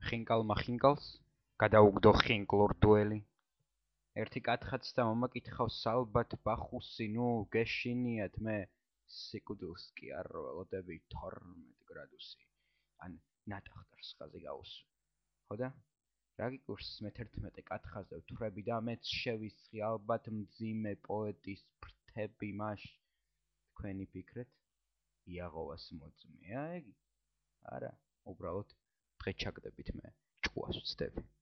ხინკალმა ხინკალს გადაუგდო ხინკლურ დუელი. ერთი კათხაც და მომაკითხავს ალბათ ბახუსი, ნუ გეშინიათ მე სიკვდილს კი არ ველოდები 12 გრადუსი. ან ნატახტარს ხაზი გაუსვი. ხო და? რა გიკურს მე-11 კათხაზე ვთვრები და მეც შევისხი ალბათ მძიმე პოეტის ფრთები მაშ. თქვენი ფიქრეთ? იაღოვას მოწმეა ეგ? არა, უბრალოდ დღე ჩაგდებით მე ჭკუას ვცდები.